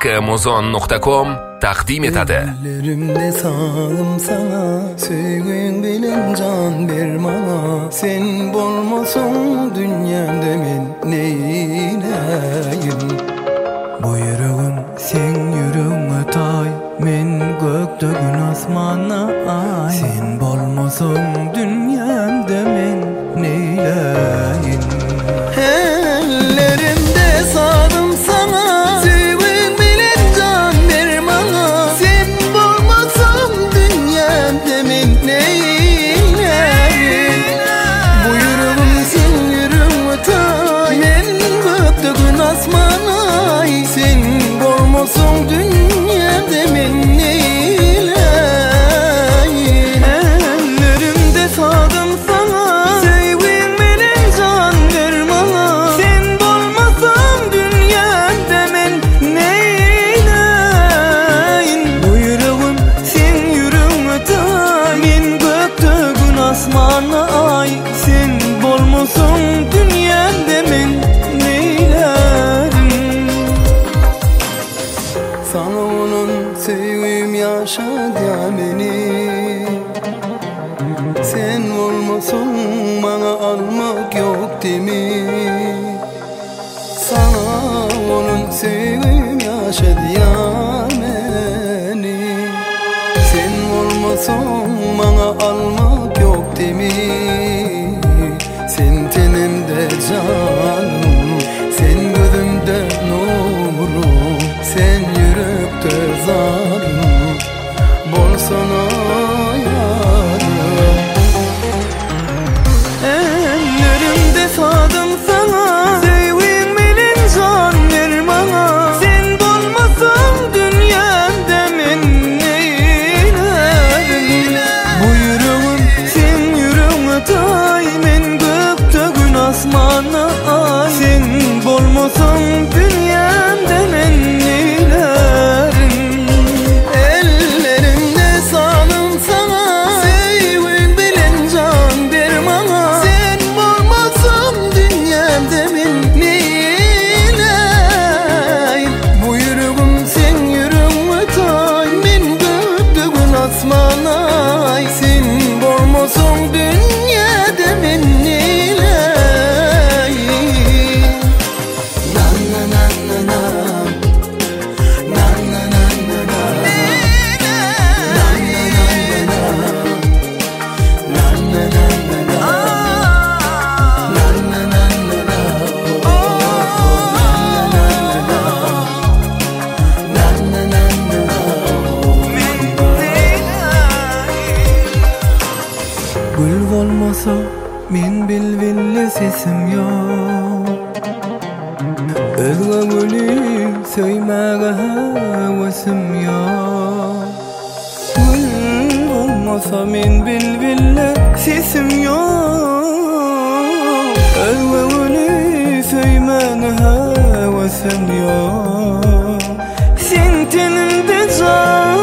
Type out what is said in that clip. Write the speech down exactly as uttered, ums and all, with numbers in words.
nokta muzon nokta com takdim etadi. Ellerimde sağlım sana, sevgin bilen can bir bana. Sen bolmasın dünyamda men neyleyim? Bu yüreğim sen yüreğime tay, men gökte gün asmana ay. Sen bolmasın dünyamda men neyleyim? Ellerimde sağlım sana, sevgin bilen can bir bana. Sen bolmasın dünyamda men neyleyim? Bu yüreğim sen yüreğime tay, men gökte gün asmana ay. Sen bolmasın dünyamda men neyleyim? Ellerimde sağlım sana, sevgin bilen can bir bana. Sen bolmasın dünyamda men neyleyim? Bu yüreğim sen yüreğime tay, men gökte gün asmana ay. Sen bolmasın dünyamda men neyleyim? Sana onun sevgim yaşadı ya beni. Sen olmasın bana almak yok değil mi? Sana onun sevgim yaşadı ya beni. Sen olmasın bana almak yok değil mi? Sen tenimde canım, sen gözümde nurum, sen yürekte zarım, bolsana yarım. Ellerimde sağdım sana, sevgin bilen can bir bana. Sen bolmasın dünyamda men neyleyim? Bu yüreğim sen yüreğime tay, men gökte gün asmana ay. Sen bolmasın dünyamda men neyleyim? Ellerimde sağlım sana, sevgin bilen can bir bana. Sen bolmasın dünyamda men neyleyim? Bu yüreğim sen yüreğime tay, men gökte gün asmana ay. Sen bolmasın dünyada men neyleyim? Na na na na na, na na na na na, na na na na na, na na na na na, na na na na na, oh na na na na, na na na na men neyleyim? Gül olmasa men bilbilli sesim yok. Özge gülü söymege hevesim yok. Gül olmasa men bilbilli sesim yok. Özge gülü söymege hevesim yok. Sen tenimde can